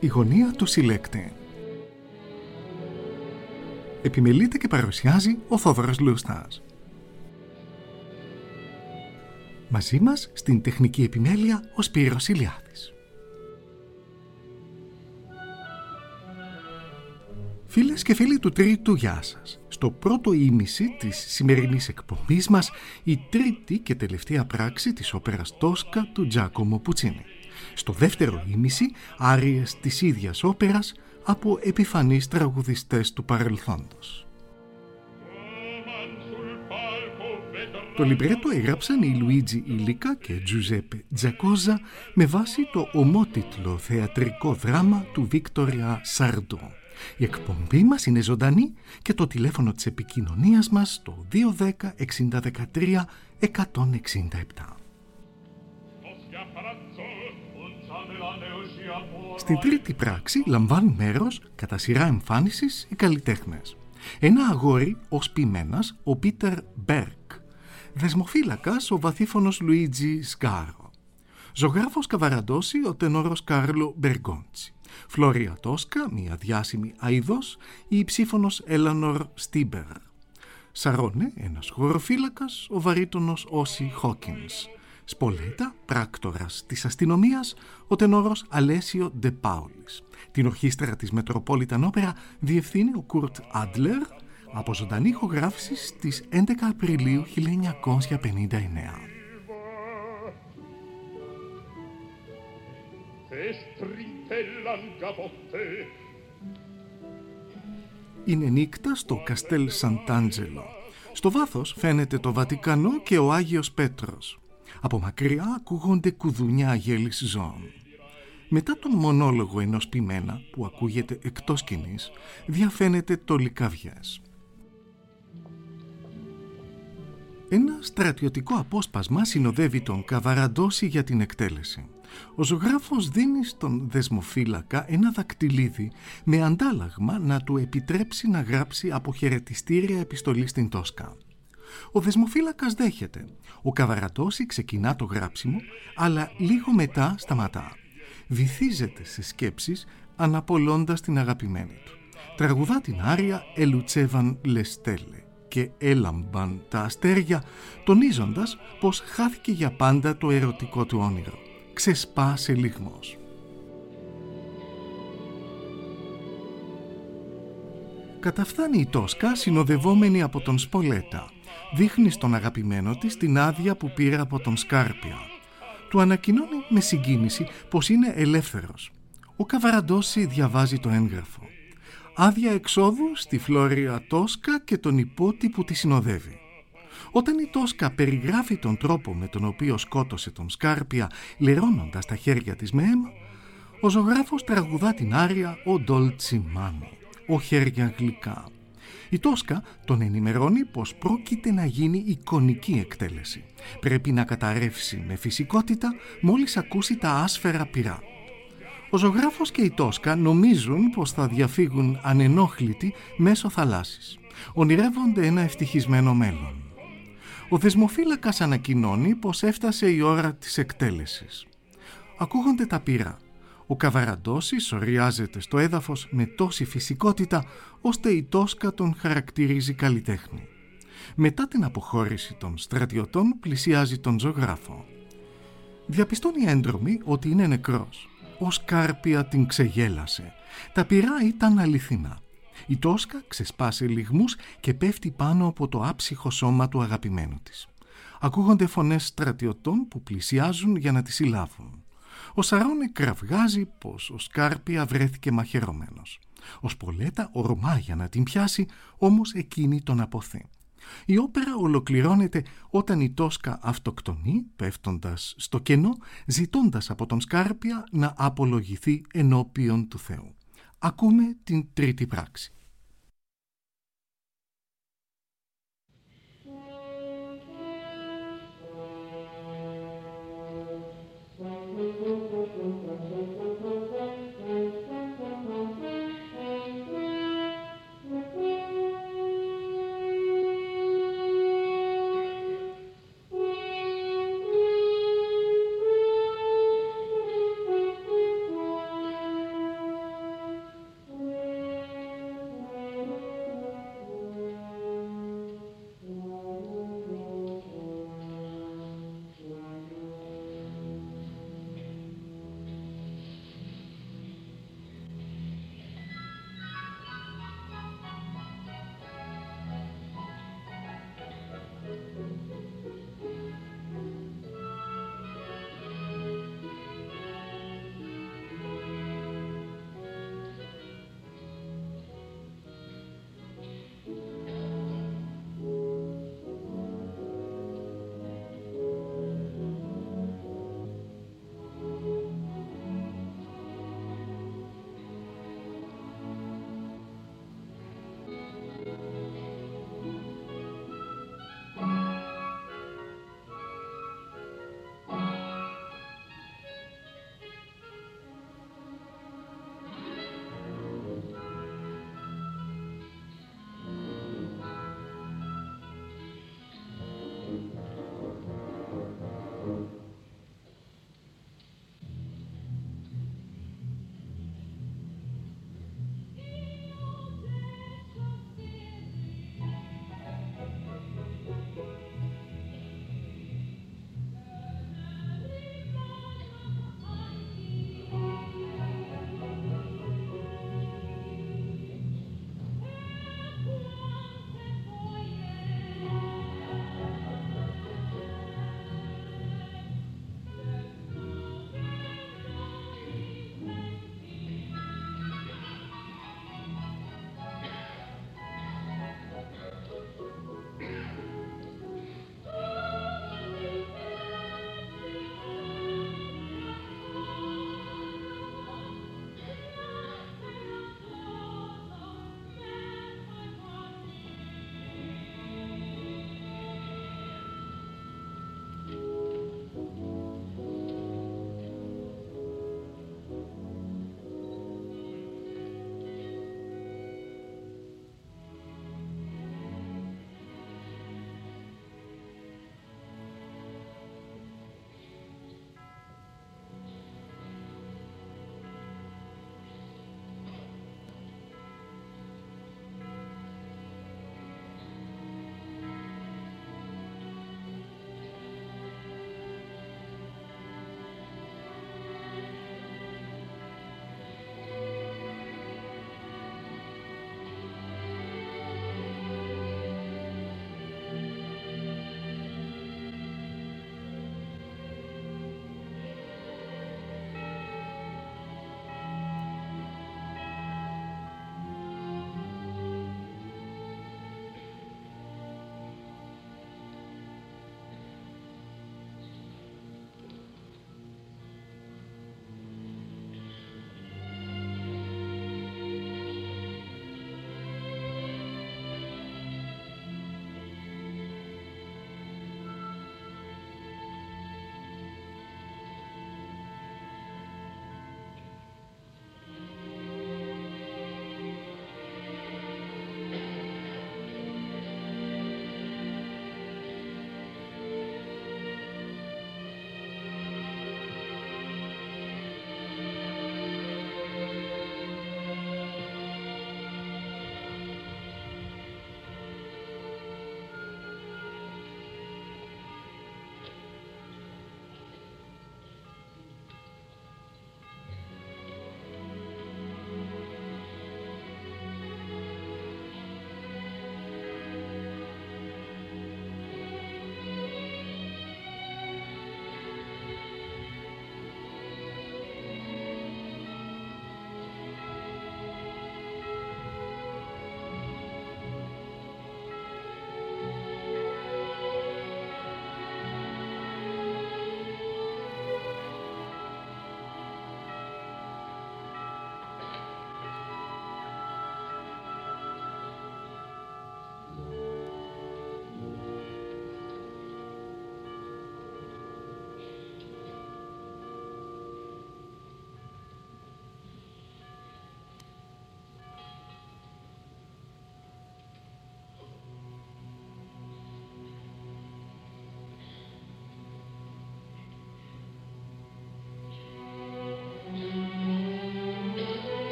Η γωνία του συλλέκτη. Επιμελείται και παρουσιάζει ο Θόδωρος Λούστας. Μαζί μας στην τεχνική επιμέλεια ο Σπύρος Ηλιάδης. Φίλες και φίλοι του Τρίτου, γεια σας. Στο πρώτο ήμιση της σημερινής εκπομπής μας, η τρίτη και τελευταία πράξη της όπερας Τόσκα του Τζάκομο Πουτσίνι. Στο δεύτερο ήμιση, άριες της ίδιας όπερας από επιφανείς τραγουδιστές του παρελθόντος. Το λιμπρέτο έγραψαν οι Λουίτζι Ιλίκα και Τζουζέπε Τζακόζα με βάση το ομότιτλο θεατρικό δράμα του Βίκτορια Σαρντό. Η εκπομπή μας είναι ζωντανή και το τηλέφωνο της επικοινωνίας μας το 210 6013 167. Στην τρίτη πράξη λαμβάνουν μέρος κατά σειρά εμφάνισης οι καλλιτέχνες. Ένα αγόρι ως ποιμένας, ο Πίτερ Μπέρκ. Δεσμοφύλακας, ο βαθύφωνος Λουίτζι Σκάρο. Ζωγράφος Καβαραντόση, ο τενόρος Κάρλο Μπεργκόντσι. Φλόρια Τόσκα, μια διάσημη αηδός, η υψήφωνος Έλανορ Στίμπερ. Σαρώνε, ένας χωροφύλακας, ο βαρύτονος Όσι Χόκινς. Σπολέτα, πράκτορας της αστυνομίας, ο τενόρος Αλέσιο Ντε Πάουλης. Την ορχήστρα της Μετροπόλιταν Όπερα διευθύνει ο Κουρτ Άντλερ, από ζωντανή ηχογράφηση στις 11 Απριλίου 1959. Είναι νύχτα στο Καστέλ Σαντάντζελο. Στο βάθος φαίνεται το Βατικανό και ο Άγιος Πέτρος. Από μακριά ακούγονται κουδούνια αγέλης ζώων. Μετά τον μονόλογο ενός ποιμένα που ακούγεται εκτός σκηνής, διαφαίνεται το Λυκαβιές. Ένα στρατιωτικό απόσπασμα συνοδεύει τον Καβαραντόση για την εκτέλεση. Ο ζωγράφος δίνει στον δεσμοφύλακα ένα δακτυλίδι με αντάλλαγμα να του επιτρέψει να γράψει αποχαιρετιστήρια επιστολή στην Τόσκα. Ο δεσμοφύλακας δέχεται. Ο Καβαραντόση ξεκινά το γράψιμο, αλλά λίγο μετά σταματά. Βυθίζεται σε σκέψεις αναπολώντας την αγαπημένη του. Τραγουδά την άρια «Ελουτσέβαν λεστέλε» και έλαμπαν τα αστέρια, τονίζοντας πως χάθηκε για πάντα το ερωτικό του όνειρο. Ξεσπά σε λυγμός. Καταφθάνει η Τόσκα συνοδευόμενη από τον Σπολέτα. Δείχνει στον αγαπημένο της την άδεια που πήρε από τον Σκάρπια. Του ανακοινώνει με συγκίνηση πως είναι ελεύθερος. Ο Καβαραντόση διαβάζει το έγγραφο. Άδεια εξόδου στη Φλόρια Τόσκα και τον υπότη που τη συνοδεύει. Όταν η Τόσκα περιγράφει τον τρόπο με τον οποίο σκότωσε τον Σκάρπια λερώνοντας τα χέρια της με αίμα, ο ζωγράφος τραγουδά την άρια «Ο Ντόλτσι Μάνο», «Ο χέρια γλυκά». Η Τόσκα τον ενημερώνει πως πρόκειται να γίνει εικονική εκτέλεση. Πρέπει να καταρρεύσει με φυσικότητα μόλις ακούσει τα άσφαιρα πυρά. Ο ζωγράφος και η Τόσκα νομίζουν πως θα διαφύγουν ανενόχλητοι μέσω θαλάσσης. Ονειρεύονται ένα ευτυχισμένο μέλλον. Ο δεσμοφύλακας ανακοινώνει πως έφτασε η ώρα της εκτέλεσης. Ακούγονται τα πυρά. Ο Καβαραντόσης σωριάζεται στο έδαφος με τόση φυσικότητα, ώστε η Τόσκα τον χαρακτηρίζει καλλιτέχνη. Μετά την αποχώρηση των στρατιωτών πλησιάζει τον ζωγράφο. Διαπιστώνει έντρομη ότι είναι νεκρός. Ο Σκάρπια την ξεγέλασε. Τα πυρά ήταν αληθινά. Η Τόσκα ξεσπάσε λυγμούς και πέφτει πάνω από το άψυχο σώμα του αγαπημένου της. Ακούγονται φωνές στρατιωτών που πλησιάζουν για να τη συλλάβουν. Ο Σαρώνε κραυγάζει πως ο Σκάρπια βρέθηκε μαχαιρωμένος. Ο Σπολέτα ορμά για να την πιάσει, όμως εκείνη τον αποθεί. Η όπερα ολοκληρώνεται όταν η Τόσκα αυτοκτονεί, πέφτοντας στο κενό, ζητώντας από τον Σκάρπια να απολογηθεί ενώπιον του Θεού. Ακούμε την τρίτη πράξη.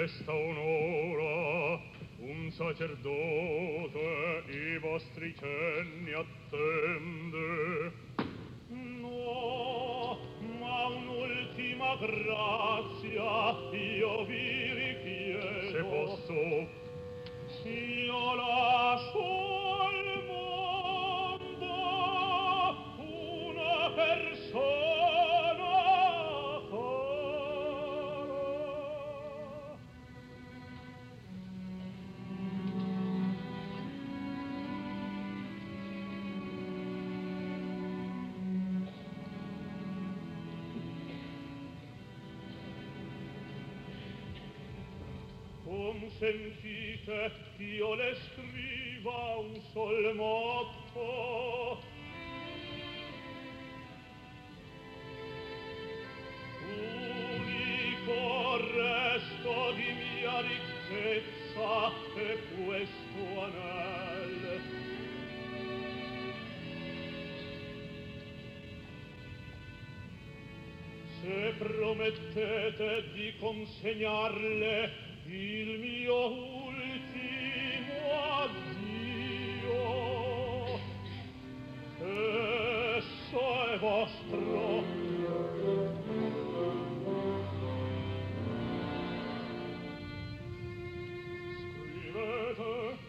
resta un'ora, un sacerdote i vostri cenni attende. No, ma un'ultima grazia io vi richiedo. Se posso, io lascio al mondo una persona cara. Consentite ch'io le scriva un sol motto. Unico resto di mia ricchezza è questo anel. Se promettete di consegnarle il mio ultimo addio, esso è vostro. Scrivete.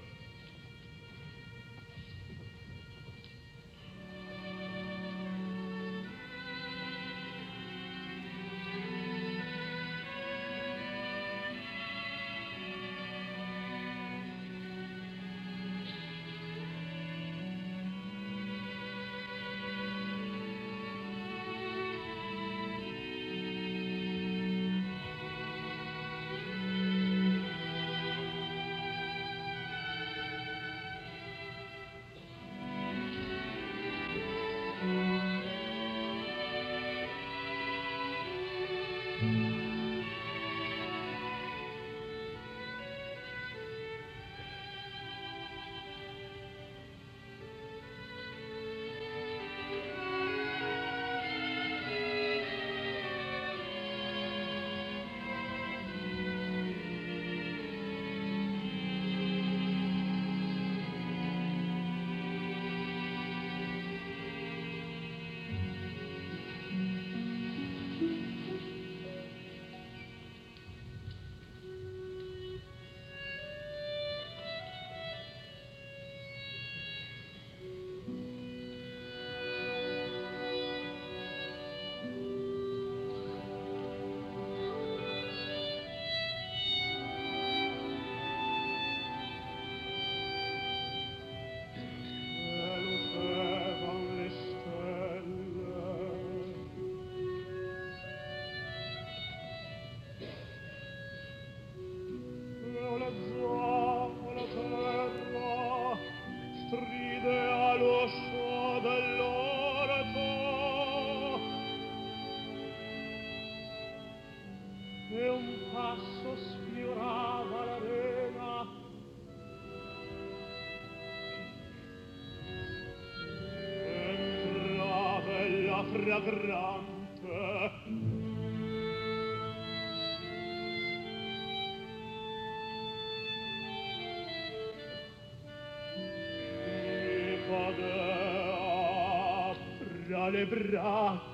E un passo sfiorava l'arena. Entra bella fragrante. Mi cadea fra le braccia.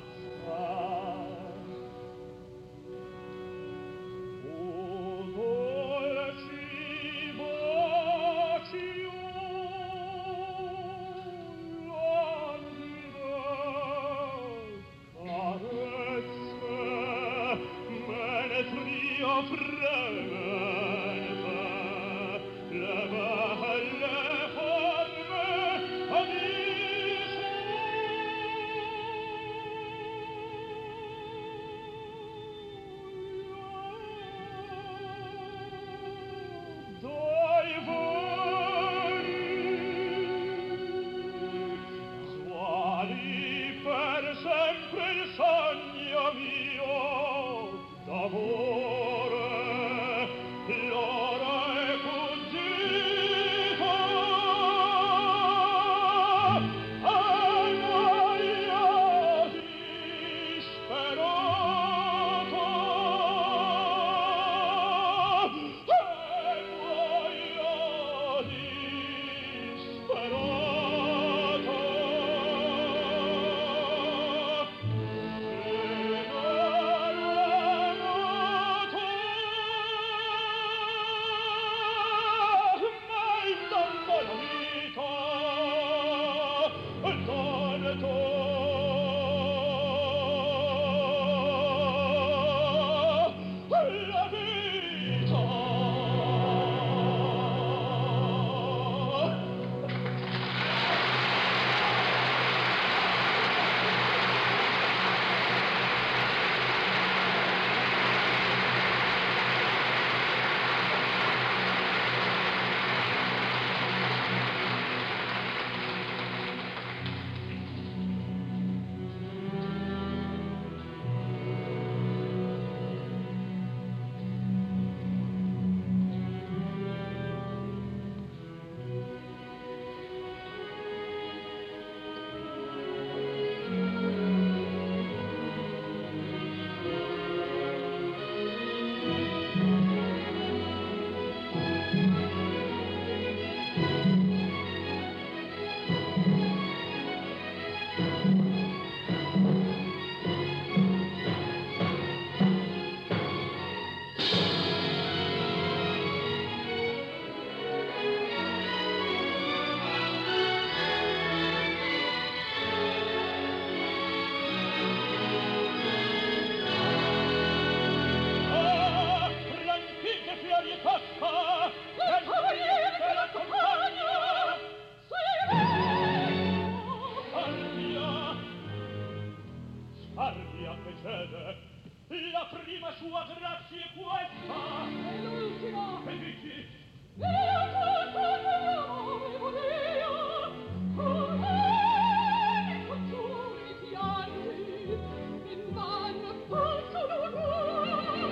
prima sua grazia è questa. E l'ultima. E dici? Io tutto t'amo, Dio, come con giuri pianti, invano falso dolore,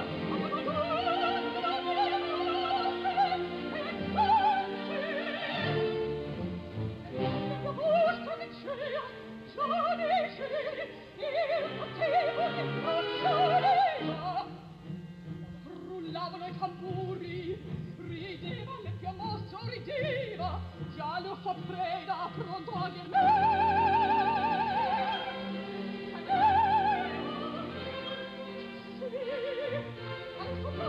rullavano i tamburi, rideva l'empio mostro, rideva, già lo fa preda, pronto a dir sì, al suo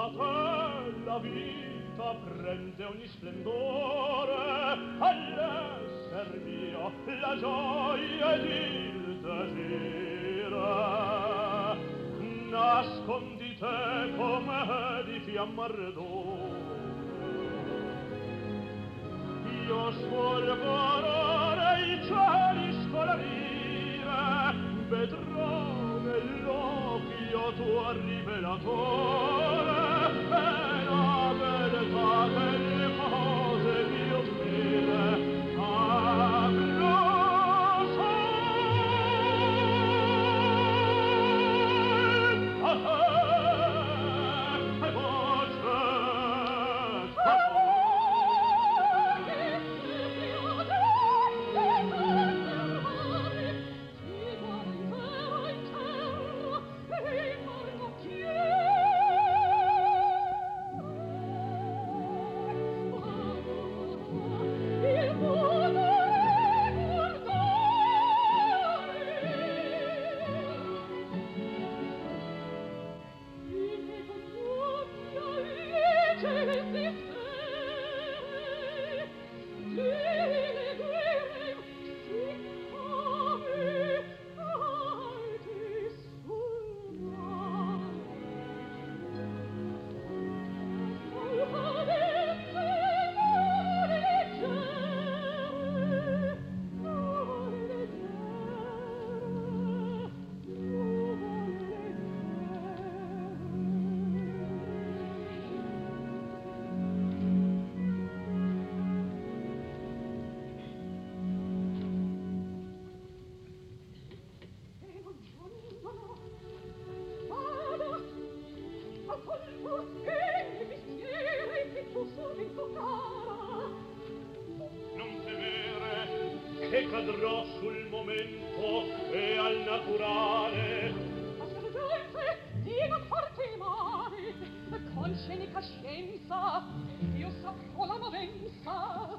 da te la vita prende ogni splendore, all'esser mio la gioia ed il desire. Nascondi te come di fiamma ardore, io sfolgorare i cieli scolorire, vedrò nell'occhio tuo rivelatore e la verità delle cose più fine avrò. Non temere che cadrò sul momento e al naturale. Assolutamente, di non farti male, con scenica scienza io saprò la movenza.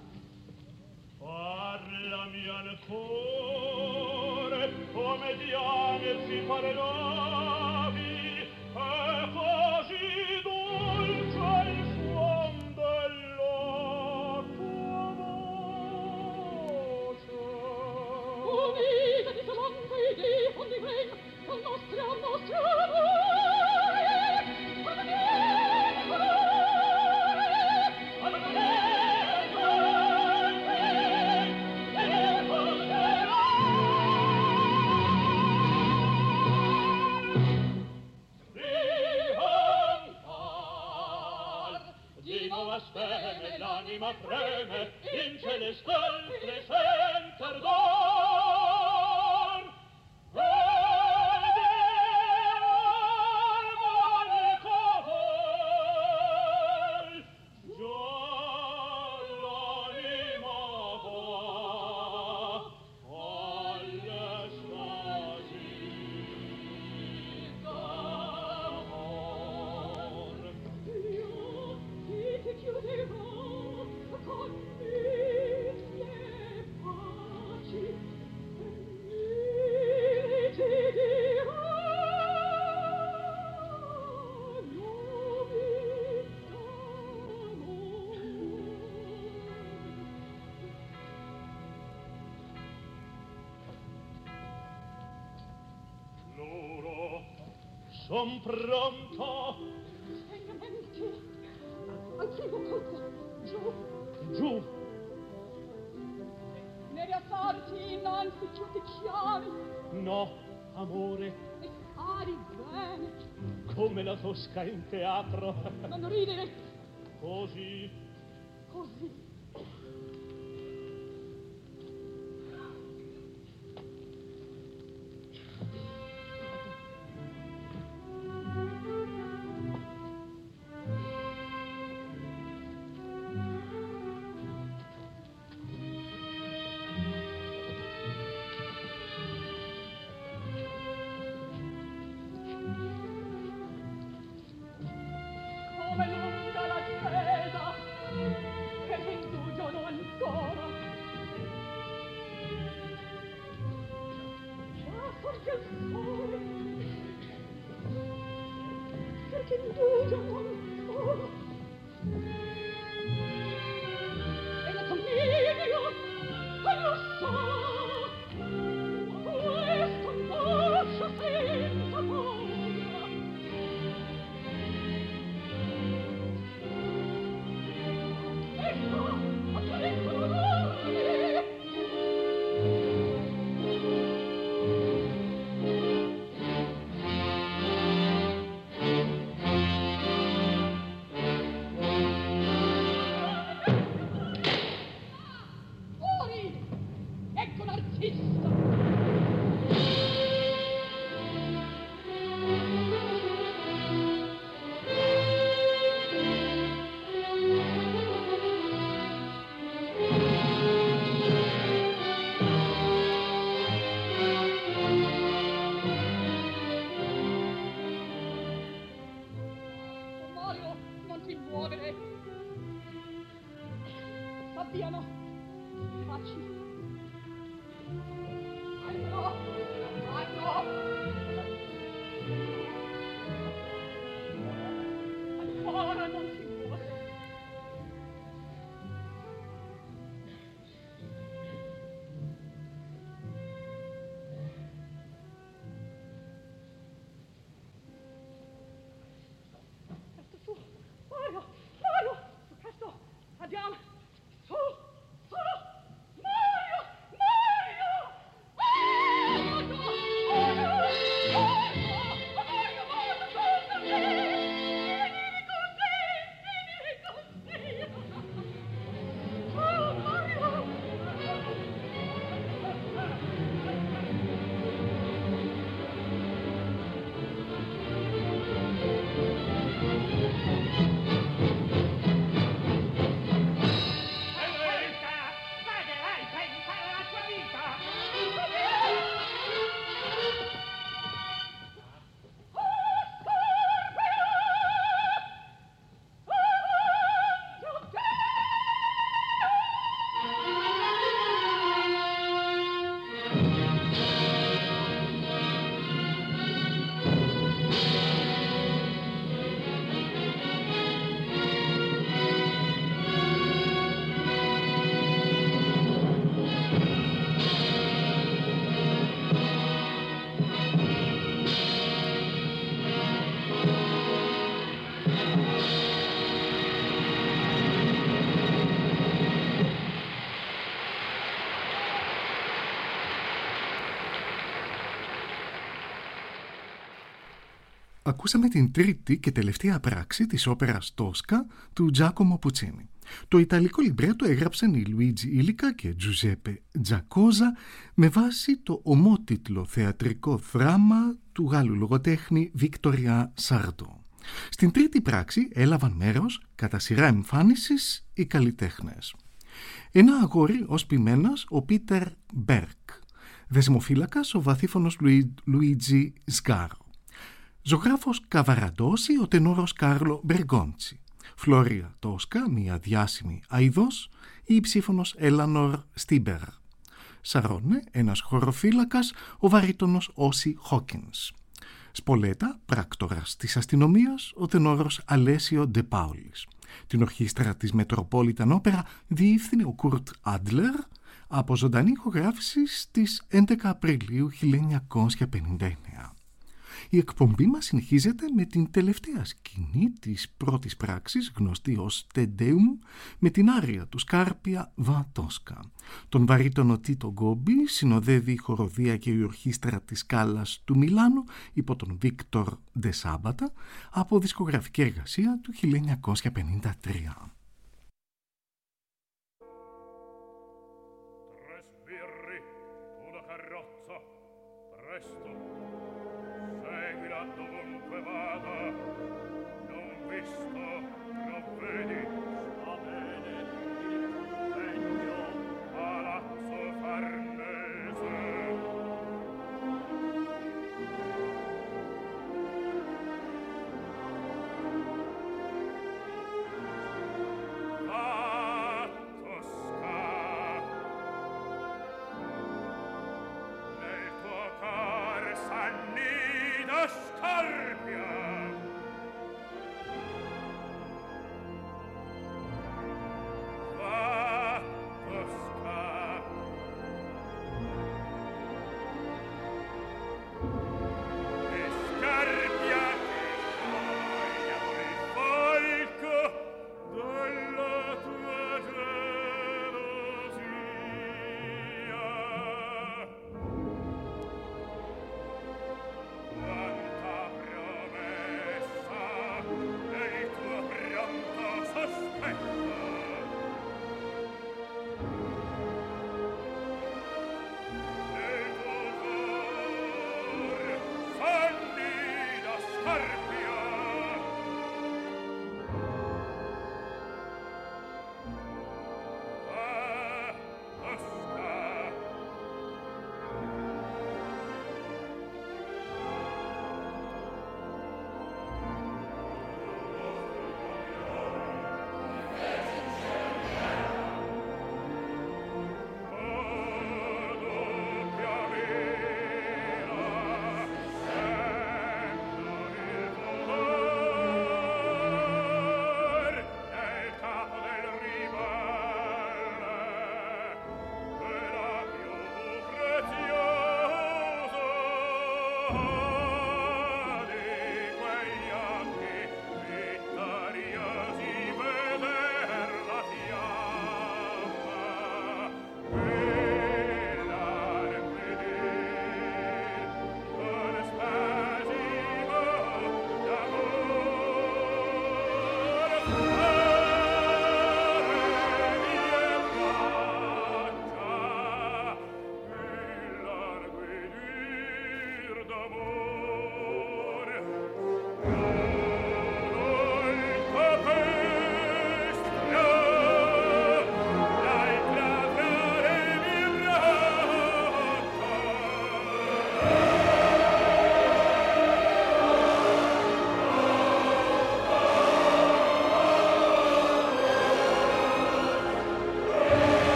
Parlami ancora, come diane si parlavi, e così dolce il suon della tua voce. Unita di talante di fondi ven, al nostro amore, speme, l'anima preme, in celestal presenter d'or. Ed armonico vol, già l'anima va all'estasi d'amor. ti chiuderò con mille paci e ti dirò nuovi d'amor. Loro son pronto. Insegnamenti al primo colpo, giù, Giù. ne rialzarti innanzi più ti chiami No, amore, e fari bene, come la Tosca in teatro. non ridere Così. così. Come lunga l'attesa, che ti indugiono ancora. Già sorge il sole, che ti indugiano si muovere. S'avviano. Facci. Vanno. Vanno. Ancora non si muove. Andiamo! Su! Su! Mario! Mario! Mario! Mario! Venire con te! Oh, Mario! Ακούσαμε την τρίτη και τελευταία πράξη της όπερας Τόσκα του Τζάκομο Πουτσίνι. Το ιταλικό λιμπρέτο έγραψαν οι Λουίτζι Ήλικα και Τζουζέπε Τζακόζα με βάση το ομότιτλο θεατρικό δράμα του Γάλλου λογοτέχνη Βίκτορια Σάρτο. Στην τρίτη πράξη έλαβαν μέρος κατά σειρά εμφάνισης οι καλλιτέχνες. Ένα αγόρι ως ποιμένας ο Πίτερ Μπέρκ, δεσμοφύλακας ο βαθύφωνος Λουίτζι Σγκάρο, ζωγράφος Καβαραντόση ο τενόρος Κάρλο Μπεργκόντσι, Φλόρια Τόσκα, μια διάσημη αηδός, η υψήφωνος Έλανορ Στίμπερ, Σαρώνε, ένας χωροφύλακας, ο βαρύτονος Όσι Χόκινς, Σπολέτα, πράκτορας της αστυνομίας, ο τενόρος Αλέσιο Ντε Πάουλης. Την ορχήστρα της Μετροπόλιταν Όπερα διεύθυνε ο Κουρτ Άντλερ από ζωντανή ηχογράφηση στις 11 Απριλίου 1959. Η εκπομπή μας συνεχίζεται με την τελευταία σκηνή της πρώτης πράξης, γνωστή ως Τεντέουμ, με την άρια του Σκάρπια Βα Τόσκα. Τον βαρύτονο Τίτο Γκόμπι συνοδεύει η χοροδία και η ορχήστρα της Σκάλας του Μιλάνου υπό τον Βίκτορ Ντε Σάμπατα από δισκογραφική εργασία του 1953.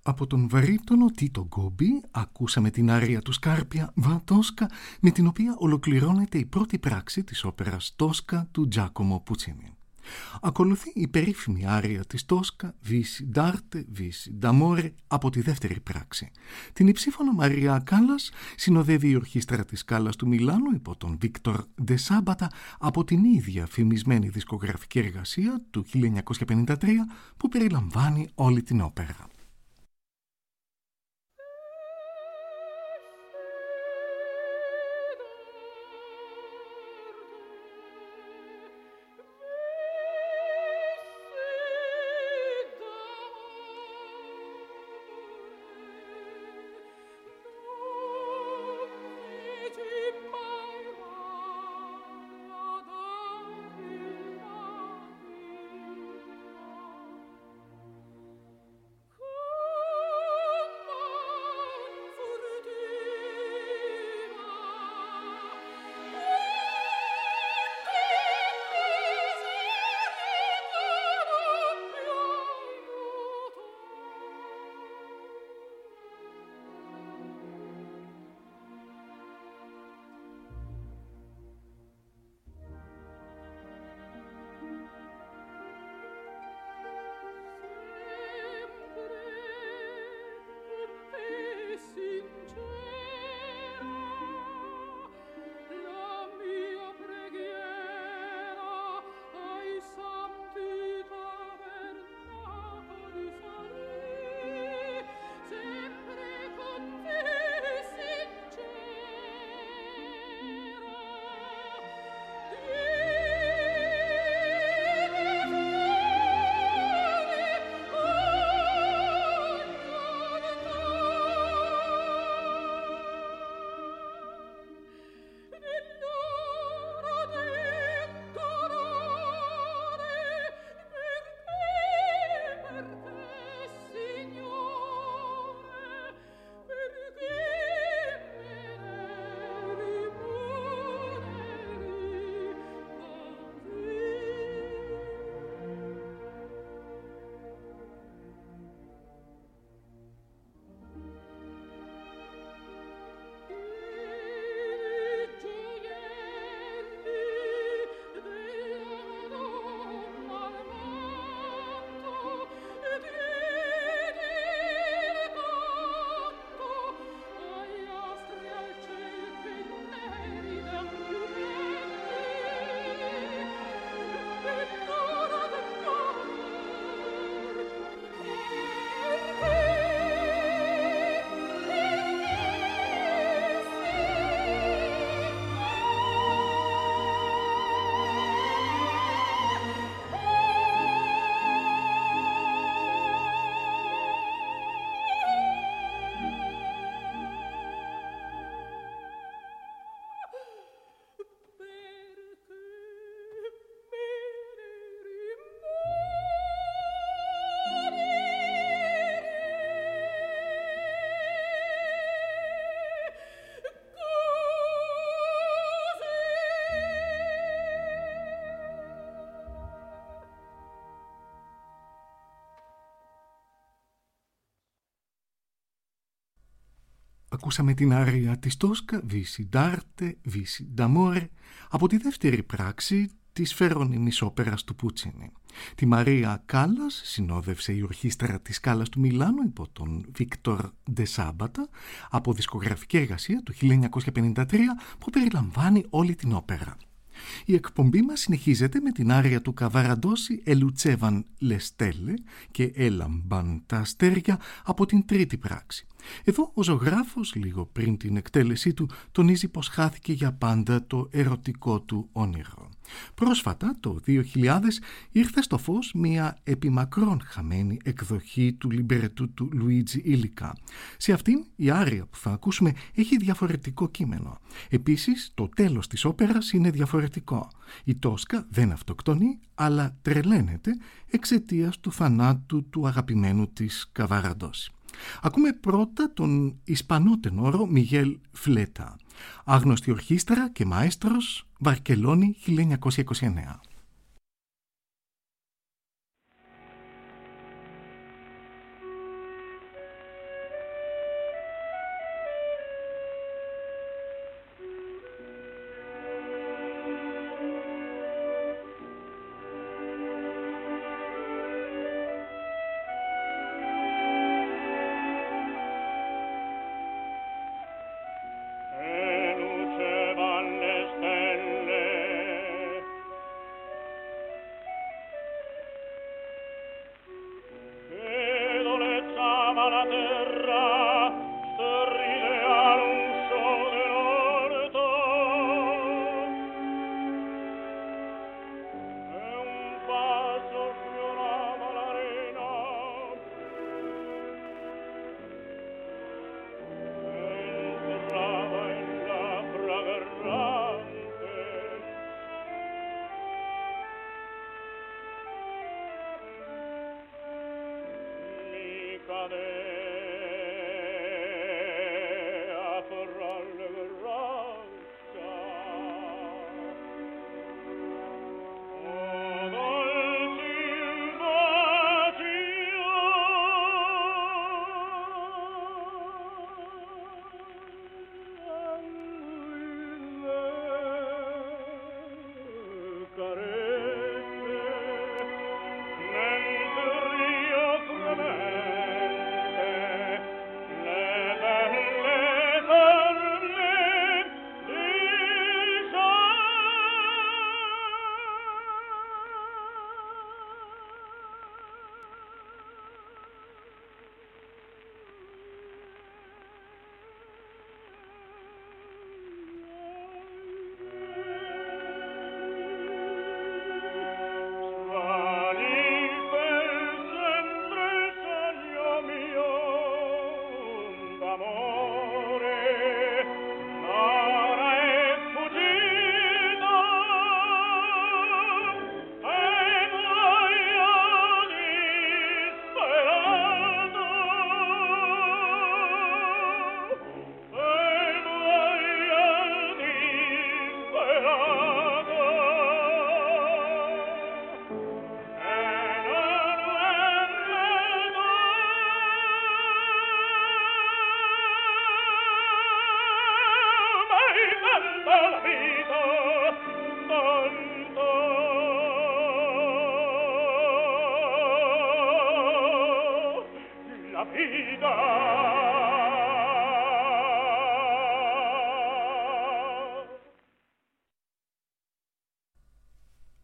Από τον βαρύτονο Τίτο Γκόμπι ακούσαμε την άρια του Σκάρπια «Va Tosca», με την οποία ολοκληρώνεται η πρώτη πράξη της όπερας «Τόσκα» του Τζάκομο Πουτσίνι. Ακολουθεί η περίφημη άρια της «Τόσκα», «Visi d'arte, Visi d'amore», από τη δεύτερη πράξη. Την υψήφωνο Μαρία Κάλλας συνοδεύει η ορχήστρα της Σκάλας του Μιλάνου υπό τον Βίκτορ Ντε Σάμπατα από την ίδια φημισμένη δισκογραφική εργασία του 1953 που περιλαμβάνει όλη την όπερα. Ακούσαμε την άρια της Τόσκα, «Visi d'arte, Visi d'amore», από τη δεύτερη πράξη της φέρονιμης όπερας του Πούτσινι. Τη Μαρία Κάλλας συνόδευσε η ορχήστρα της Σκάλας του Μιλάνου υπό τον Βίκτορ Ντε Σάμπατα από δισκογραφική εργασία του 1953 που περιλαμβάνει όλη την όπερα. Η εκπομπή μας συνεχίζεται με την άρια του Καβαραντόση «Ελουτσέβαν Λεστέλε» και «Έλαμπαν τα αστέρια» από την τρίτη πράξη. Εδώ ο ζωγράφος, λίγο πριν την εκτέλεσή του, τονίζει πως χάθηκε για πάντα το ερωτικό του όνειρο. Πρόσφατα, το 2000, ήρθε στο φως μια επιμακρών χαμένη εκδοχή του λιμπρετού του Λουίτζι Ήλικα. Σε αυτήν η άρια που θα ακούσουμε έχει διαφορετικό κείμενο. Επίσης, το τέλος της όπερας είναι διαφορετικό. Η Τόσκα δεν αυτοκτονεί, αλλά τρελαίνεται εξαιτίας του θανάτου του αγαπημένου της Καβαραντόση. Ακούμε πρώτα τον Ισπανό τενόρο Μιγέλ Φλέτα, άγνωστη ορχήστρα και μαέστρος, Βαρκελόνη 1929.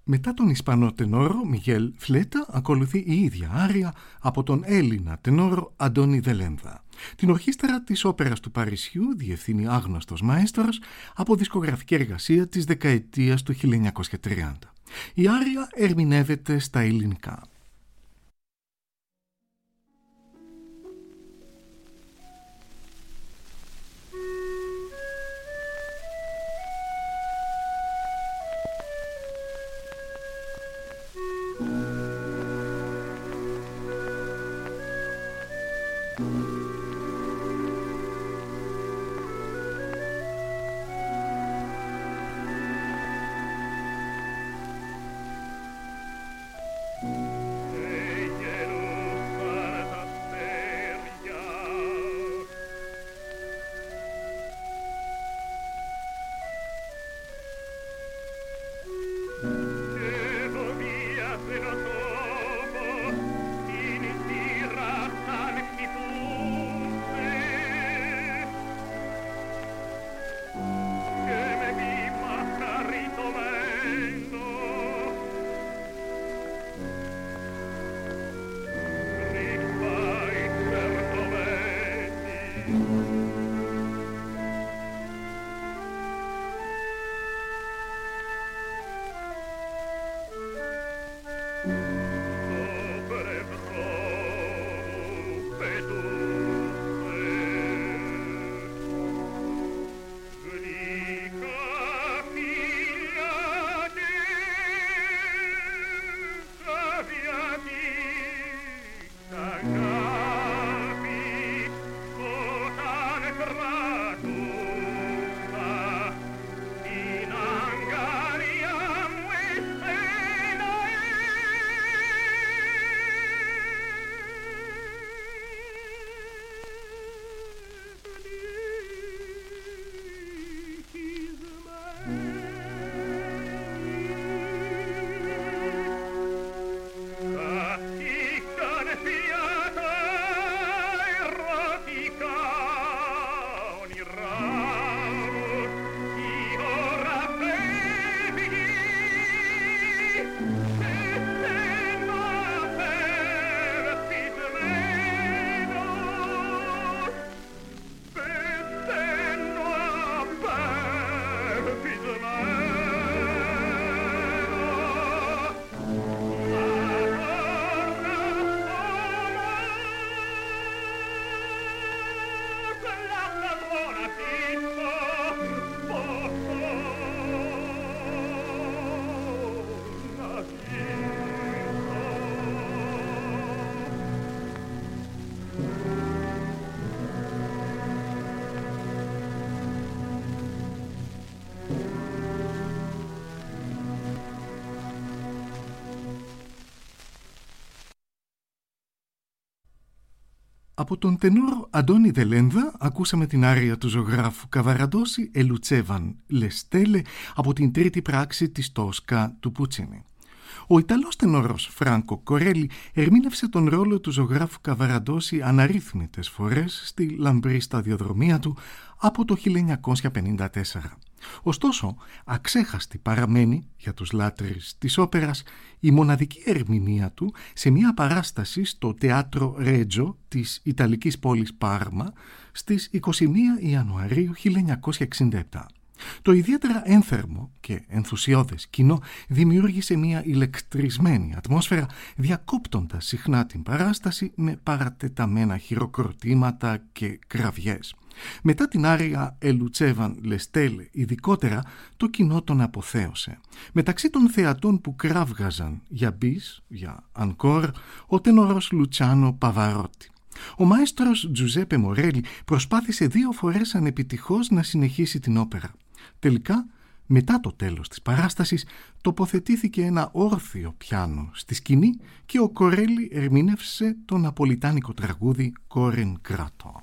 Μετά τον Ισπανό τενόρο Μιγέλ Φλέτα ακολουθεί η ίδια άρια από τον Έλληνα τενόρο Αντώνη Δελένδα. Την ορχήστρα της Όπερας του Παρισιού διευθύνει άγνωστος μαέστρος από δισκογραφική εργασία της δεκαετίας του 1930. Η άρια ερμηνεύεται στα ελληνικά. Από τον τενόρο Αντώνη Δελένδα ακούσαμε την άρια του ζωγράφου Καβαραντόση «Ελουτσέβαν Λεστέλε» από την τρίτη πράξη της Τόσκα του Πουτσίνι. Ο Ιταλός τενόρος Φράνκο Κορέλι ερμήνευσε τον ρόλο του ζωγράφου Καβαραντόση αναρρύθμιτες φορές στη λαμπρή σταδιοδρομία του από το 1954. Ωστόσο, αξέχαστη παραμένει για τους λάτρεις της όπερας η μοναδική ερμηνεία του σε μια παράσταση στο Teatro Regio της Ιταλικής πόλης Πάρμα στις 21 Ιανουαρίου 1967. Το ιδιαίτερα ένθερμο και ενθουσιώδες κοινό δημιούργησε μια ηλεκτρισμένη ατμόσφαιρα, διακόπτοντας συχνά την παράσταση με παρατεταμένα χειροκροτήματα και κραυγές. Μετά την άρια «Ελουτσέβαν Λεστέλε» ειδικότερα, το κοινό τον αποθέωσε. Μεταξύ των θεατών που κράβγαζαν για μπις, για ανκόρ, ο τένορος Λουτσάνο Παβαρότη. Ο μαέστρος Τζουζέπε Μορέλι προσπάθησε 2 φορές ανεπιτυχώς να συνεχίσει την όπερα. Τελικά, μετά το τέλος της παράστασης, τοποθετήθηκε ένα όρθιο πιάνο στη σκηνή και ο Κορέλι ερμήνευσε το ναπολιτάνικο τραγούδι «Κόρεν Κράτο».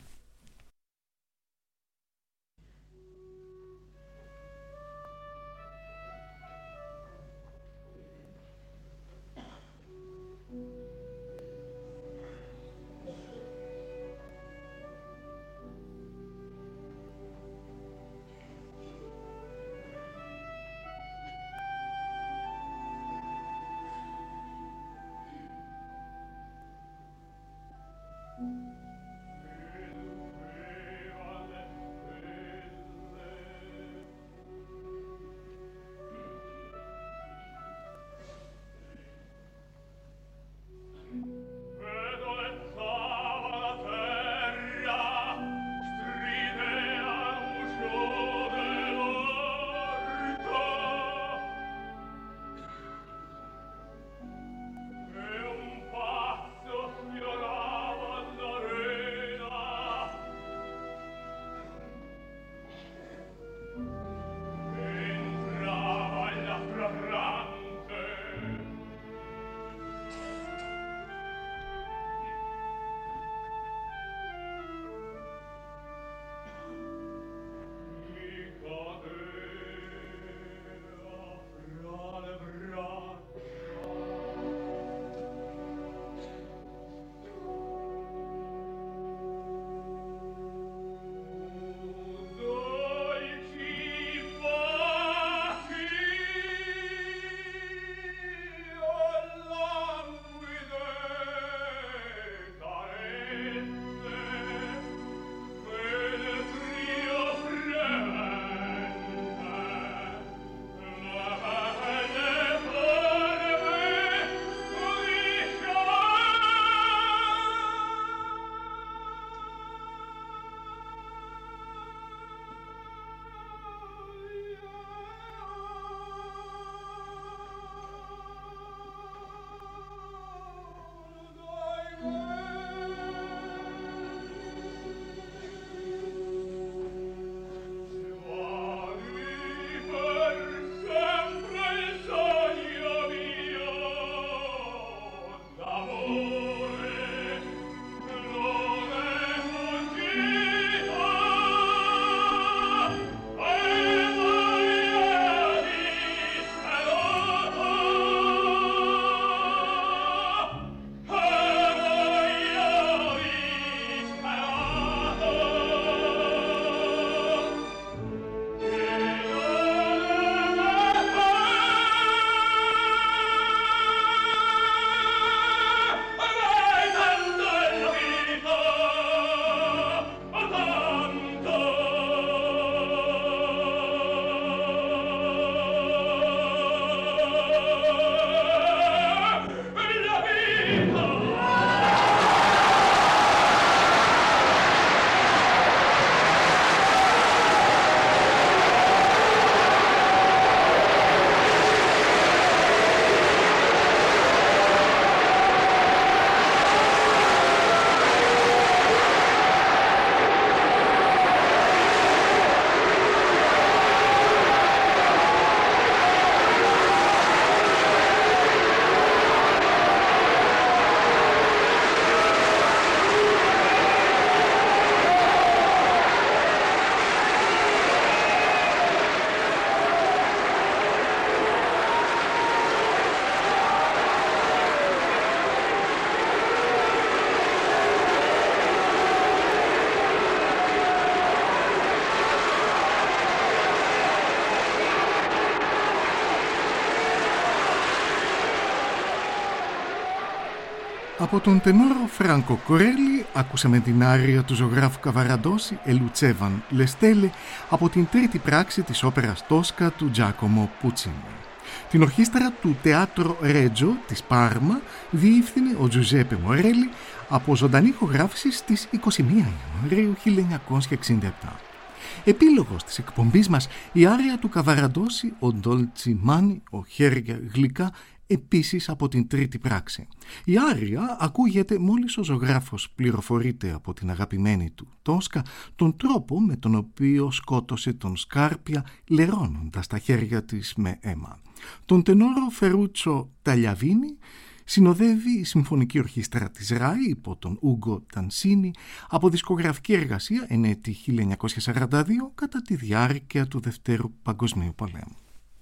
Από τον τενόρο Φράνκο Κορέλι ακούσαμε την άρια του ζωγράφου Καβαραντόση «Ελουτσέβαν Λεστέλε» από την τρίτη πράξη της όπερας Τόσκα του Τζάκομο Πούτσινι. Την ορχήστρα του Teatro Regio της Πάρμα διεύθυνε ο Τζουζέπε Μορέλι από ζωντανή ηχογράφηση στις 21 Ιανουαρίου 1967. Επίλογος της εκπομπής μας η άρια του Καβαραντόση «Ο Ντόλτσι Μάνι, ο χέρια γλυκά», επίσης από την τρίτη πράξη. Η άρια ακούγεται μόλις ο ζωγράφος πληροφορείται από την αγαπημένη του Τόσκα τον τρόπο με τον οποίο σκότωσε τον Σκάρπια λερώνοντας τα χέρια της με αίμα. Τον τενόρο Φερούτσο Ταλιαβίνι συνοδεύει η Συμφωνική Ορχήστρα της ΡΑΗ υπό τον Ούγκο Τανσίνι από δισκογραφική εργασία εν έτη 1942 κατά τη διάρκεια του Δευτέρου Παγκοσμίου Πολέμου.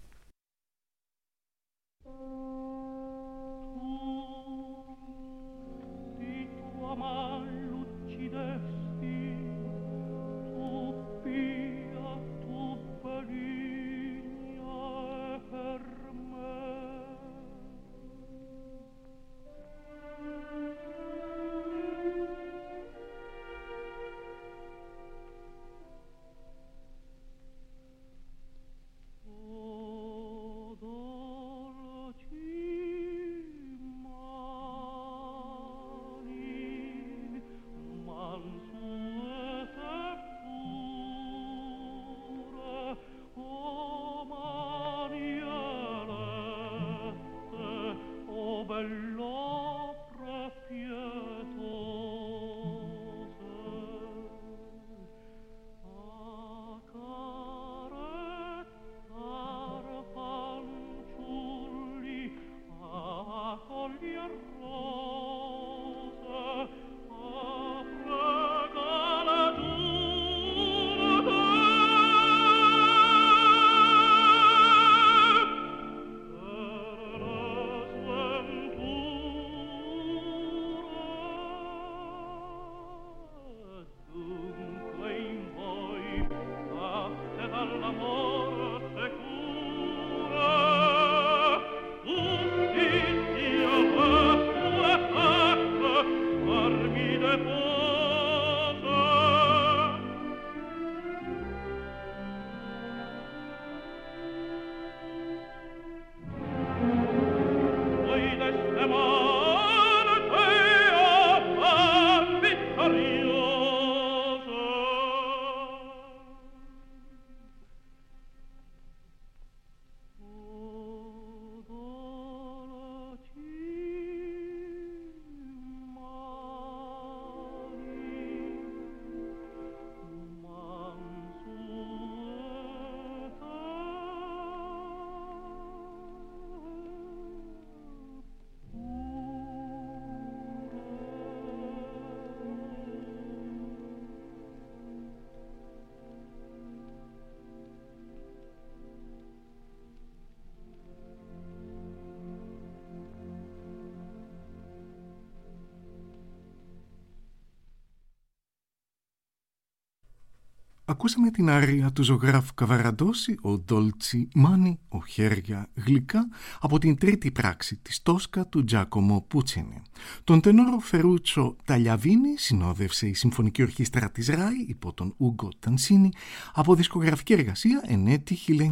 Ακούσαμε την άρια του ζωγράφου Καβαραντόση «Ο Ντόλτσι Μάνι, ο χέρια γλυκά» από την τρίτη πράξη της Τόσκα του Τζάκομο Πούτσινι. Τον τενόρο Φερούτσο Ταλιαβίνι συνόδευσε η Συμφωνική Ορχήστρα της ΡΑΗ υπό τον Ούγκο Τανσίνι από δισκογραφική εργασία εν έτη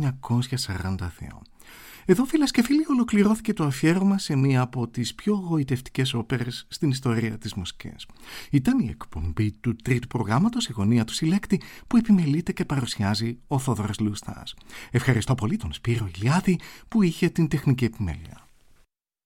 1942. Εδώ, φίλες και φίλοι, ολοκληρώθηκε το αφιέρωμα σε μία από τις πιο γοητευτικές όπερες στην ιστορία της μουσικής. Ήταν η εκπομπή του τρίτου προγράμματος «Η γωνία του συλλέκτη» που επιμελείται και παρουσιάζει ο Θόδωρος Λούστας. Ευχαριστώ πολύ τον Σπύρο Ηλιάδη που είχε την τεχνική επιμέλεια.